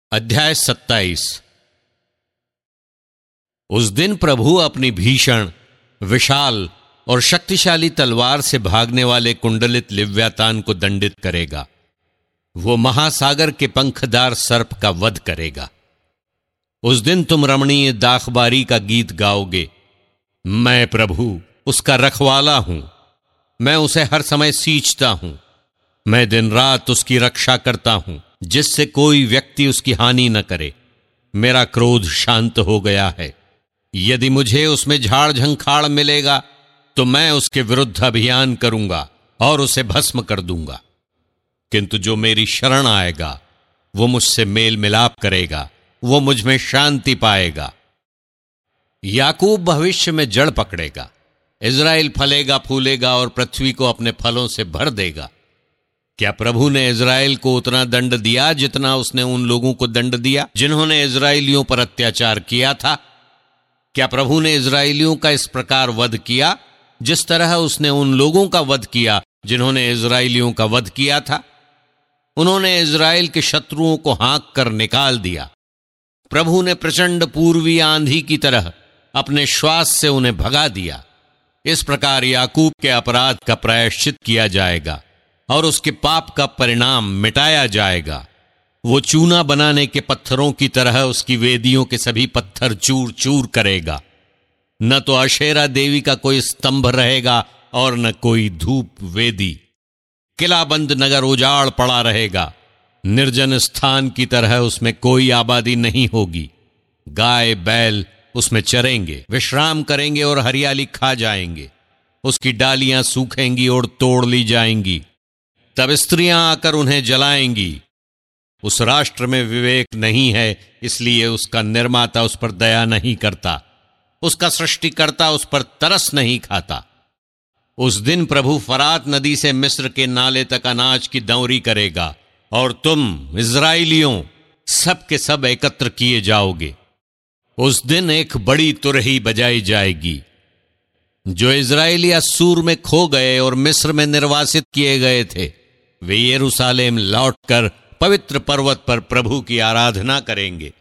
अध्याय 27। उस दिन प्रभु अपनी भीषण, विशाल और शक्तिशाली तलवार से भागने वाले कुंडलित लिव्यातान को दंडित करेगा। वो महासागर के पंखदार सर्प का वध करेगा। उस दिन तुम रमणीय दाखबारी का गीत गाओगे। मैं प्रभु उसका रखवाला हूं। मैं उसे हर समय सींचता हूं। मैं दिन रात उसकी रक्षा करता हूं, जिससे कोई व्यक्ति उसकी हानि न करे। मेरा क्रोध शांत हो गया है। यदि मुझे उसमें झाड़ झंखाड़ मिलेगा तो मैं उसके विरुद्ध अभियान करूंगा और उसे भस्म कर दूंगा। किंतु जो मेरी शरण आएगा वो मुझसे मेल मिलाप करेगा, वो मुझ में शांति पाएगा। याकूब भविष्य में जड़ पकड़ेगा। इज़राइल फलेगा फूलेगा और पृथ्वी को अपने फलों से भर देगा। क्या प्रभु ने इज़राइल को उतना दंड दिया जितना उसने उन लोगों को दंड दिया जिन्होंने इज़राइलियों पर अत्याचार किया था? क्या प्रभु ने इज़राइलियों का इस प्रकार वध किया जिस तरह उसने उन लोगों का वध किया जिन्होंने इज़राइलियों का वध किया था? उन्होंने इज़राइल के शत्रुओं को हाँक कर निकाल दिया। प्रभु ने प्रचंड पूर्वी आंधी की तरह अपने श्वास से उन्हें भगा दिया। इस प्रकार याकूब के अपराध का प्रायश्चित किया जाएगा और उसके पाप का परिणाम मिटाया जाएगा। वो चूना बनाने के पत्थरों की तरह उसकी वेदियों के सभी पत्थर चूर चूर करेगा। न तो अशेरा देवी का कोई स्तंभ रहेगा और न कोई धूप वेदी। किलाबंद नगर उजाड़ पड़ा रहेगा। निर्जन स्थान की तरह उसमें कोई आबादी नहीं होगी। गाय बैल उसमें चरेंगे, विश्राम करेंगे और हरियाली खा जाएंगे। उसकी डालियां सूखेंगी और तोड़ ली जाएंगी। तब स्त्रियां आकर उन्हें जलाएंगी। उस राष्ट्र में विवेक नहीं है, इसलिए उसका निर्माता उस पर दया नहीं करता। उसका सृष्टिकर्ता उस पर तरस नहीं खाता। उस दिन प्रभु फरात नदी से मिस्र के नाले तक अनाज की दौरी करेगा और तुम इज़राइलियों सब के सब एकत्र किए जाओगे। उस दिन एक बड़ी तुरही बजाई जाएगी। जो इज़राइली अस्सूर में खो गए और मिस्र में निर्वासित किए गए थे, वे यरूशलेम लौटकर पवित्र पर्वत पर प्रभु की आराधना करेंगे।